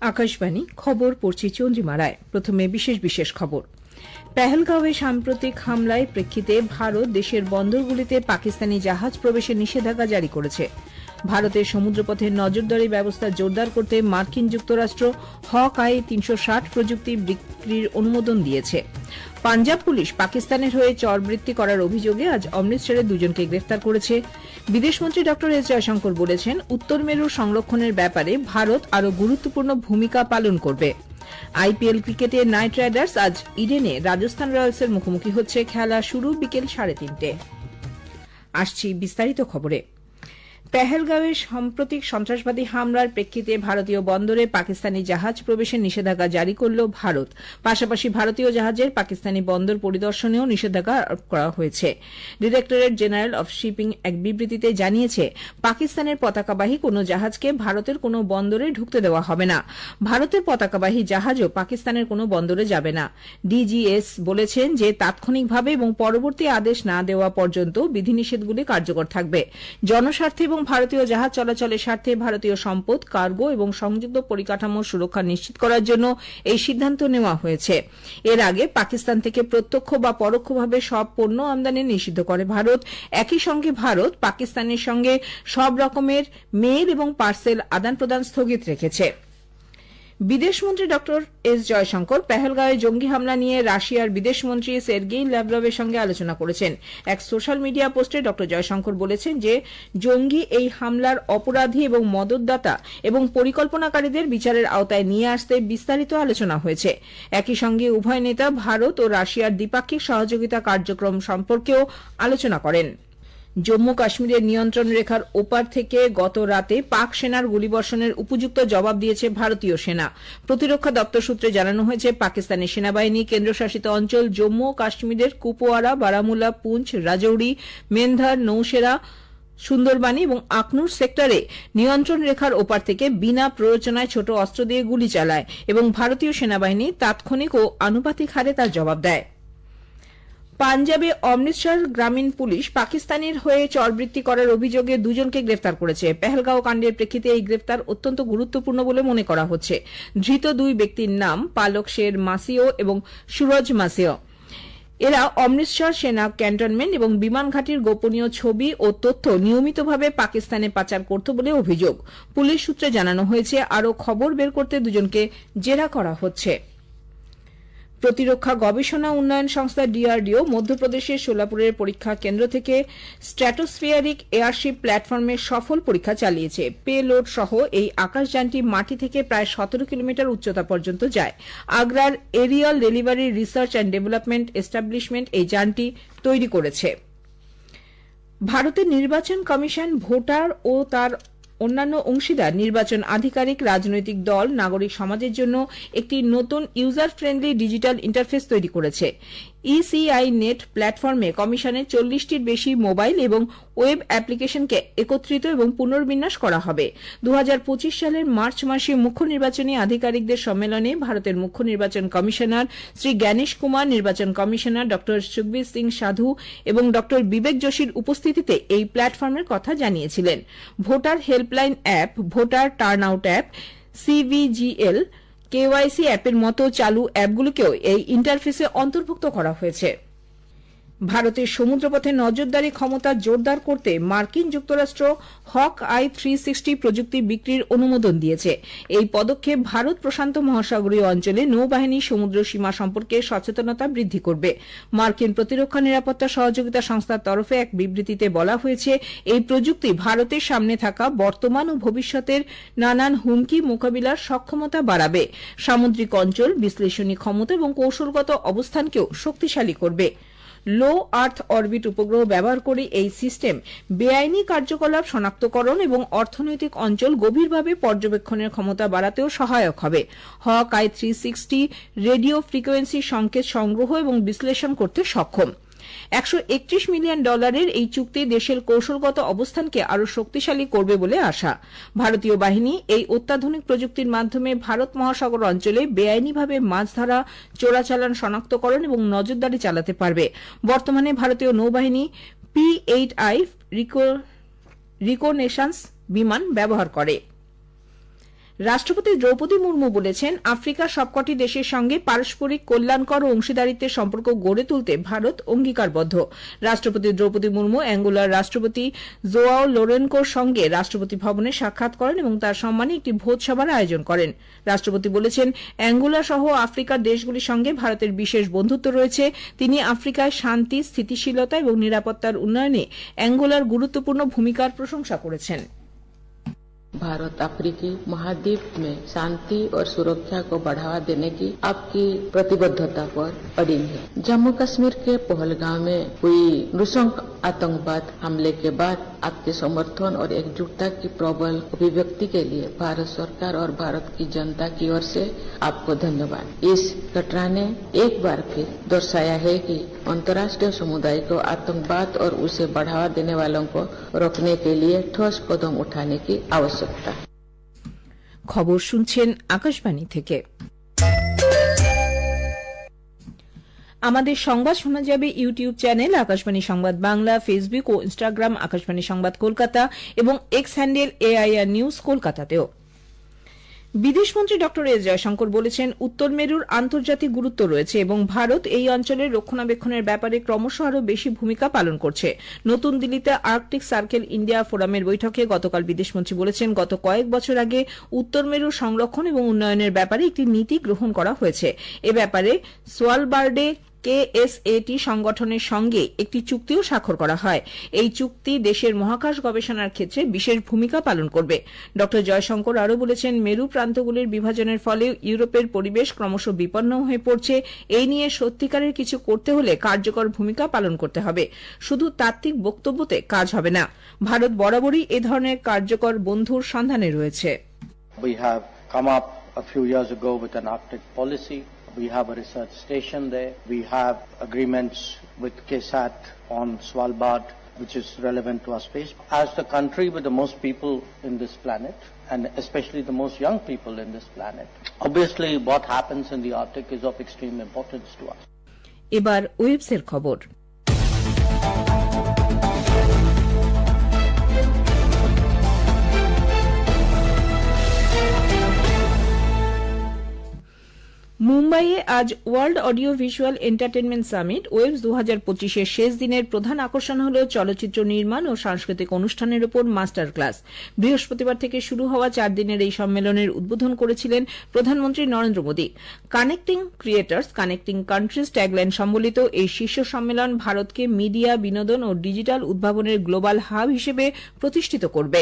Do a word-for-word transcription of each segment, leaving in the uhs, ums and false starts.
আকাশবাণী খবর পড়ছি চন্দ্রিমা রায়। প্রথমে বিশেষ বিশেষ খবর। পেহেলগাঁওয়ে সাম্প্রতিক হামলায় প্রেক্ষিতে ভারত দেশের বন্দরগুলিতে পাকিস্তানি জাহাজ প্রবেশের নিষেধাজ্ঞা জারি করেছে। ভারতের সমুদ্রপথে নজরদারি ব্যবস্থা জোরদার করতে মার্কিন যুক্তরাষ্ট্র হক আই তিনশো ষাট প্রযুক্তি বিক্রির অনুমোদন দিয়েছে। পাঞ্জাব পুলিশ পাকিস্তানের হয়ে চরবৃত্তি করার অভিযোগে আজ অমৃতসরে দুজনকে গ্রেফতার করেছে। বিদেশমন্ত্রী ড এস জয়শঙ্কর বলেছেন, উত্তর মেরু সংরক্ষণের ব্যাপারে ভারত আরও গুরুত্বপূর্ণ ভূমিকা পালন করবে। আইপিএল ক্রিকেটে নাইট রাইডার্স আজ ইডেনে রাজস্থান রয়্যালসের মুখোমুখি হচ্ছে। খেলা শুরু বিকেল সাড়ে তিনটে। আসছি বিস্তারিত খবরে। পেহেলগাঁওয়ে সাম্প্রতিক সন্ত্রাসবাদী হামলার প্রেক্ষিতে ভারতীয় বন্দরে পাকিস্তানি জাহাজ প্রবেশের নিষেধাজ্ঞা জারি করল ভারত। পাশাপাশি ভারতীয় জাহাজের পাকিস্তানি বন্দর পরিদর্শনেও নিষেধাজ্ঞা আরোপ করা হয়েছে। ডিরেক্টরেট জেনারেল অব শিপিং এক বিবৃতিতে জানিয়েছে, পাকিস্তানের পতাকাবাহী কোনো জাহাজকে ভারতের কোনো বন্দরে ঢুকতে দেওয়া হবে না। ভারতের পতাকাবাহী জাহাজও পাকিস্তানের কোনো বন্দরে যাবে না। ডিজিএস বলেছেন যে তাৎক্ষণিকভাবে এবং পরবর্তী আদেশ না দেওয়া পর্যন্ত বিধিনিষেধগুলি কার্যকর থাকবে। জনস্বার্থে এবং ভারতীয় জাহাজ চলাচলের স্বার্থে ভারতীয় সম্পদ, কার্গো এবং সংযুক্ত পরিকাঠামোর সুরক্ষা নিশ্চিত করার জন্য এই সিদ্ধান্ত নেওয়া হয়েছে। এর আগে পাকিস্তান থেকে প্রত্যক্ষ বা পরোক্ষভাবে সব পণ্য আমদানি নিষিদ্ধ করে ভারত। একই সঙ্গে ভারত পাকিস্তানের সঙ্গে সব রকমের মেইল এবং পার্সেল আদান প্রদান স্থগিত রেখেছে। বিদেশমন্ত্রী ড এস জয়শঙ্কর পেহেলগাঁওয়ে জঙ্গি হামলা নিয়ে রাশিয়ার বিদেশমন্ত্রী সের্গেই ল্যাভরভের সঙ্গে আলোচনা করেছেন। এক সোশ্যাল মিডিয়া পোস্টে ড জয়শঙ্কর বলেছেন যে জঙ্গি এই হামলার অপরাধী এবং মদতদাতা এবং পরিকল্পনাকারীদের বিচারের আওতায় নিয়ে আসতে বিস্তারিত আলোচনা হয়েছে। একই সঙ্গে উভয় নেতা ভারত ও রাশিয়ার দ্বিপাক্ষিক সহযোগিতা কার্যক্রম সম্পর্কেও আলোচনা করেন। জম্মু কাশ্মীরের নিয়ন্ত্রণ রেখার ওপার থেকে গত রাতে পাক সেনার গুলিবর্ষণের উপযুক্ত জবাব দিয়েছে ভারতীয় সেনা। প্রতিরক্ষা দপ্তর সূত্রে জানানো হয়েছে, পাকিস্তানি সেনাবাহিনী কেন্দ্রশাসিত অঞ্চল জম্মু ও কাশ্মীরের কুপওয়ারা, বারামুলা, পুঞ্চ, রাজৌরি, মেন্ধার, নৌশেরা, সুন্দরবানি এবং আখনুর সেক্টরে নিয়ন্ত্রণ রেখার ওপার থেকে বিনা প্ররোচনায় ছোট অস্ত্র দিয়ে গুলি চালায় এবং ভারতীয় সেনাবাহিনী তাৎক্ষণিক ও আনুপাতিক হারে তার জবাব দেয়। পাঞ্জাবে অমৃতসর গ্রামীণ পুলিশ পাকিস্তানের হয়ে চরবৃত্তি করার অভিযোগে দুজনকে গ্রেফতার করেছে। পেহেলগাঁও কাণ্ডের প্রেক্ষিতে এই গ্রেফতার অত্যন্ত গুরুত্বপূর্ণ বলে মনে করা হচ্ছে। ধৃত দুই ব্যক্তির নাম পালক শের মাসিও এবং সুরজ মাসিও। এরা অমৃতসর সেনা ক্যান্টনমেন্ট এবং বিমান ঘাঁটির গোপনীয় ছবি ও তথ্য নিয়মিতভাবে পাকিস্তানে পাচার করত বলে অভিযোগ। পুলিশ সূত্রে জানানো হয়েছে, আরও খবর বের করতে দুজনকে জেরা করা হচ্ছে। প্রতিরক্ষা গবেষণা উন্নয়ন সংস্থা ডিআরডিও মধ্যপ্রদেশের সোলাপুরের পরীক্ষা কেন্দ্র থেকে স্ট্র্যাটোস্ফিয়ারিক এয়ারশিপ প্ল্যাটফর্মের সফল পরীক্ষা চালিয়েছে। পে লোড সহ এই আকাশযানটি মাটি থেকে প্রায় সতেরো কিলোমিটার উচ্চতা পর্যন্ত যায়। আগ্রার aerial delivery research and development establishment এই যানটি তৈরি করেছে। ভারতের নির্বাচন কমিশন ভোটার ও তার অন্যান্য অংশীদার, নির্বাচন আধিকারিক, রাজনৈতিক দল, নাগরিক সমাজের জন্য একটি নতুন ইউজার ফ্রেন্ডলি ডিজিটাল ইন্টারফেস তৈরি করেছে। ইসিআই নেট প্ল্যাটফর্মে কমিশনের চল্লিশটির বেশি মোবাইল এবং ওয়েব অ্যাপ্লিকেশনকে একত্রিত এবং পুনর্বিন্যাস করা হবে। দু হাজার পঁচিশ সালের মার্চ মাসে মুখ্য নির্বাচনী আধিকারিকদের সম্মেলনে ভারতের মুখ্য নির্বাচন কমিশনার শ্রী জ্ঞানেশ কুমার, নির্বাচন কমিশনার ড সুখবীর সিং সাধু এবং ড বিবেক যোশীর উপস্থিতিতে এই প্ল্যাটফর্মের কথা জানিয়েছিলেন। Voter helpline app, voter turn out app, cVIGIL, KYC অ্যাপের মতো চালু অ্যাপগুলোকেও এই ইন্টারফেসে অন্তর্ভুক্ত করা হয়েছে। ভারতের সমুদ্রপথে নজরদারি ক্ষমতা জোরদার করতে মার্কিন যুক্তরাষ্ট্র হক আই তিনশো ষাট প্রযুক্তি বিক্রির অনুমোদন দিয়েছে। এই পদক্ষেপ ভারত প্রশান্ত মহাসাগরীয় অঞ্চলে নৌবাহিনী সমুদ্র সীমা সম্পর্কে সচেতনতা বৃদ্ধি করবে। মার্কিন প্রতিরক্ষা নিরাপত্তা সহযোগিতা সংস্থার তরফে এক বিবৃতিতে বলা হয়েছে, এই প্রযুক্তি ভারতের সামনে থাকা বর্তমান ও ভবিষ্যতের নানান হুমকি মোকাবিলার সক্ষমতা বাড়াবে, সামুদ্রিক অঞ্চল বিশ্লেষণী ক্ষমতা এবং কৌশলগত অবস্থানকেও শক্তিশালী করবে। লো আর্থ অরবিট উপগ্রহ ব্যবহার করে এই সিস্টেম বেআইনি কার্যকলাপ শনাক্তকরণ এবং অর্থনৈতিক অঞ্চল গভীরভাবে পর্যবেক্ষণের ক্ষমতা বাড়াতেও সহায়ক হবে। হক আই তিনশো ষাট রেডিও ফ্রিকোয়েন্সি সংকেত সংগ্রহ এবং বিশ্লেষণ করতে সক্ষম। একশো একত্রিশ মিলিয়ন ডলারের এই চুক্তি দেশের কৌশলগত অবস্থানকে আরও শক্তিশালী করবে বলে আশা। ভারতীয় বাহিনী এই অত্যাধুনিক প্রযুক্তির মাধ্যমে ভারত মহাসাগর অঞ্চলে বেআইনিভাবে মাছ ধরা, চোরাচালান শনাক্তকরণ এবং নজরদারি চালাতে পারবে। বর্তমানে ভারতীয় নৌবাহিনী পি এইট আই রিকোনেসান্স বিমান ব্যবহার করে। রাষ্ট্রপতি দ্রৌপদী মুর্মু বলেছেন, আফ্রিকার সবকটি দেশের সঙ্গে পারস্পরিক কল্যাণকর ও অংশীদারিত্বের সম্পর্ক গড়ে তুলতে ভারত অঙ্গীকারবদ্ধ। রাষ্ট্রপতি দ্রৌপদী মুর্মু অ্যাঙ্গোলার রাষ্ট্রপতি জোয়াও লোরেনকোর সঙ্গে রাষ্ট্রপতি ভবনে সাক্ষাৎ করেন এবং তার সম্মানে একটি ভোজসভার আয়োজন করেন। রাষ্ট্রপতি বলেছেন, অ্যাঙ্গোলা সহ আফ্রিকার দেশগুলির সঙ্গে ভারতের বিশেষ বন্ধুত্ব রয়েছে। তিনি আফ্রিকায় শান্তি, স্থিতিশীলতা এবং নিরাপত্তার উন্নয়নে অ্যাঙ্গোলার গুরুত্বপূর্ণ ভূমিকার প্রশংসা করেছেন। भारत अफ्रीकी महाद्वीप में शांति और सुरक्षा को बढ़ावा देने की आपकी प्रतिबद्धता पर अड़िग है। जम्मू कश्मीर के पहलगांव में हुई नृशंस आतंकवाद हमले के बाद आपके समर्थन और एकजुटता की प्रबल अभिव्यक्ति के लिए भारत सरकार और भारत की जनता की ओर से आपको धन्यवाद। इस घटना ने एक बार फिर दर्शाया है कि अंतर्राष्ट्रीय समुदाय को आतंकवाद और उसे बढ़ावा देने वालों को रोकने के लिए ठोस कदम उठाने की आवश्यकता है। खबर শুনছেন আকাশবাণী থেকে। আমাদের সংবাদ শোনা যাবে YouTube channel Akashvani Sangbad Bangla, Facebook ও ইনস্টাগ্রাম আকাশবাণী সংবাদ কলকাতা এবং এক্স হ্যান্ডেল এআইআর নিউজ কলকাতাতেও। বিদেশমন্ত্রী ড এস জয়শঙ্কর বলেছেন, উত্তর মেরুর আন্তর্জাতিক গুরুত্ব রয়েছে এবং ভারত এই অঞ্চলের রক্ষণাবেক্ষণের ব্যাপারে ক্রমশ আরও বেশি ভূমিকা পালন করছে। নতুন দিল্লিতে আর্কটিক সার্কেল ইন্ডিয়া ফোরামের বৈঠকে গতকাল বিদেশমন্ত্রী বলেছেন, গত কয়েক বছর আগে উত্তর মেরুর সংরক্ষণ এবং উন্নয়নের ব্যাপারে একটি নীতি গ্রহণ করা হয়েছে। এ ব্যাপারে সোয়ালবার্ডে কেএসএটি সংগঠনের সঙ্গে একটি চুক্তিও স্বাক্ষর করা হয়। এই চুক্তি দেশের মহাকাশ গবেষণার ক্ষেত্রে বিশেষ ভূমিকা পালন করবে। ড জয়শঙ্কর আরও বলেছেন, মেরু প্রান্তগুলির বিভাজনের ফলে ইউরোপের পরিবেশ ক্রমশ বিপন্ন হয়ে পড়ছে। এই নিয়ে সত্যিকারের কিছু করতে হলে কার্যকর ভূমিকা পালন করতে হবে। শুধু তাত্ত্বিক বক্তব্যতে কাজ হবে না। ভারত বরাবরই এ ধরনের কার্যকর বন্ধুর সন্ধানে রয়েছে। We have come up a few years ago with an Arctic policy. We have a research station there. We have agreements with KSAT on Svalbard, which is relevant to our space. As the country with the most people in this planet, and especially the most young people in this planet, obviously what happens in the Arctic is of extreme importance to us. এবার ওয়েবসের খবর। মুম্বাইয়ে আজ world audio visual entertainment summit WAVES দু হাজার পঁচিশের শেষ দিনের প্রধান আকর্ষণ হল চলচ্চিত্র নির্মাণ ও সাংস্কৃতিক অনুষ্ঠানের উপর মাস্টার ক্লাস। বৃহস্পতিবার থেকে শুরু হওয়া চার দিনের এই সম্মেলনের উদ্বোধন করেছিলেন প্রধানমন্ত্রী Narendra Modi. Connecting creators connecting countries tagline সম্বলিত এই শীর্ষ সম্মেলন ভারতকে মিডিয়া, বিনোদন ও ডিজিটাল উদ্ভাবনের গ্লোবাল হাব হিসেবে প্রতিষ্ঠিত করবে।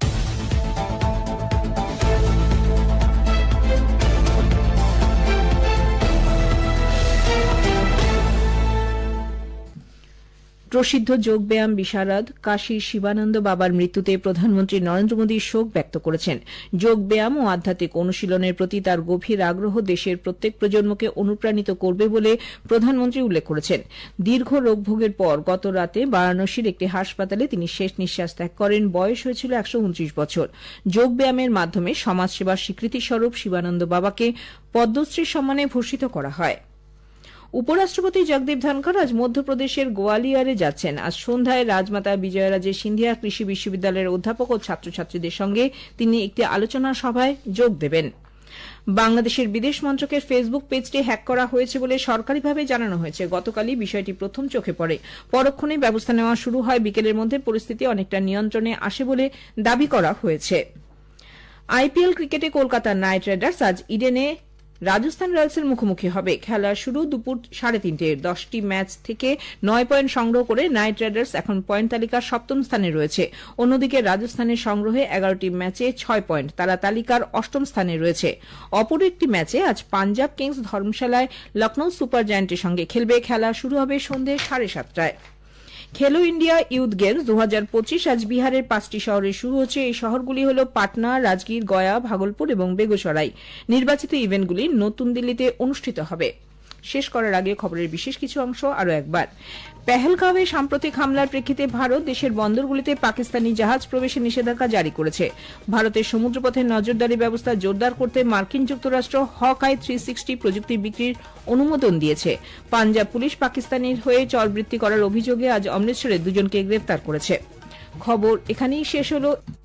প্রসিদ্ধ যোগব্যায়াম বিশারদ কাশীর শিবানন্দ বাবার মৃত্যুতে প্রধানমন্ত্রী নরেন্দ্র মোদী শোক ব্যক্ত করেছেন। যোগব্যায়াম ও আধ্যাত্মিক অনুশীলনের প্রতি তার গভীর আগ্রহ দেশের প্রত্যেক প্রজন্মকে অনুপ্রাণিত করবে বলে প্রধানমন্ত্রী উল্লেখ করেছেন। দীর্ঘ রোগভোগের পর গত রাতে বারাণসীর একটি হাসপাতালে তিনি শেষ নিঃশ্বাস ত্যাগ করেন। বয়স হয়েছিল একশো উনত্রিশ বছর। যোগব্যায়ামের মাধ্যমে সমাজসেবার স্বীকৃতিস্বরূপ শিবানন্দ বাবাকে পদ্মশ্রী সম্মানে ভূষিত করা হয়। উপরাষ্ট্রপতি জগদীপ ধনখড় আজ মধ্যপ্রদেশের গোয়ালিয়রে যাচ্ছেন। আজ সন্ধ্যায় রাজমাতা বিজয়ারাজে সিন্ধিয়া কৃষি বিশ্ববিদ্যালয়ের অধ্যাপক ও ছাত্রছাত্রীদের সঙ্গে তিনি একটি আলোচনা সভায় যোগ দেবেন। বাংলাদেশের বিদেশ মন্ত্রকের ফেসবুক পেজটি হ্যাক করা হয়েছে বলে সরকারিভাবে জানানো হয়েছে। গতকালই বিষয়টি প্রথম চোখে পড়ে। পরক্ষণে ব্যবস্থা নেওয়া শুরু হয়। বিকেলের মধ্যে পরিস্থিতি অনেকটা নিয়ন্ত্রণে আসে বলে দাবি করা হয়েছে। আইপিএল ক্রিকেটে কলকাতা নাইট রাইডার্স আজ ইডেনে রাজস্থান রয়্যালসের মুখোমুখি হবে। খেলা শুরু দুপুর সাড়ে তিনটে। দশটি ম্যাচ থেকে নয় পয়েন্ট সংগ্রহ করে নাইট রাইডার্স এখন পয়েন্ট তালিকার সপ্তম স্থানে রয়েছে। অন্যদিকে রাজস্থানের সংগ্রহে এগারোটি ম্যাচে ছয় পয়েন্ট, তারা তালিকার অষ্টম স্থানে রয়েছে। অপর একটি ম্যাচে আজ পাঞ্জাব কিংস ধর্মশালায় লখনৌ সুপার জায়ান্টের সঙ্গে খেলবে। খেলা শুরু হবে সন্ধ্যে সাড়ে সাতটায়। খেলো ইন্ডিয়া ইউথ গেমস দু হাজার পঁচিশ আজ বিহারের পাঁচটি শহরে শুরু হচ্ছে। এই শহরগুলি হল পাটনা, রাজগীর, গয়া, ভাগলপুর এবং বেগুসরাই। নির্বাচিত ইভেন্টগুলি নতুন দিল্লিতে অনুষ্ঠিত হবে। শেষ করার আগে খবরের বিশেষ কিছু অংশ আরও একবার। পেহেলগাঁওয়ে সাম্প্রতিক হামলার প্রেক্ষিতে ভারত দেশের বন্দরগুলিতে পাকিস্তানি জাহাজ প্রবেশে নিষেধাজ্ঞা জারি করেছে। ভারতের সমুদ্রপথে নজরদারি ব্যবস্থা জোরদার করতে মার্কিন যুক্তরাষ্ট্র হক আই থ্রি সিক্সটি প্রযুক্তি বিক্রির অনুমোদন দিয়েছে। পাঞ্জাব পুলিশ পাকিস্তানির হয়ে চলবৃত্তি করার অভিযোগে আজ অমৃতসরে দুজনকে গ্রেপ্তার করেছে। খবর এখানেই শেষ হল।